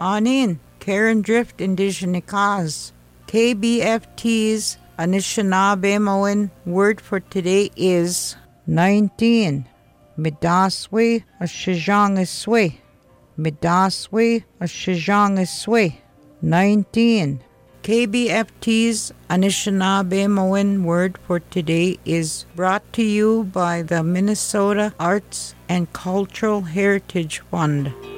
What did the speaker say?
Anin, Karen Drift Indigenikaz. KBFT's Anishinaabe word for today is 19. Midaswe Ashijangiswe. Midaswe Ashijangiswe. 19. KBFT's Anishinaabe word for today is brought to you by the Minnesota Arts and Cultural Heritage Fund.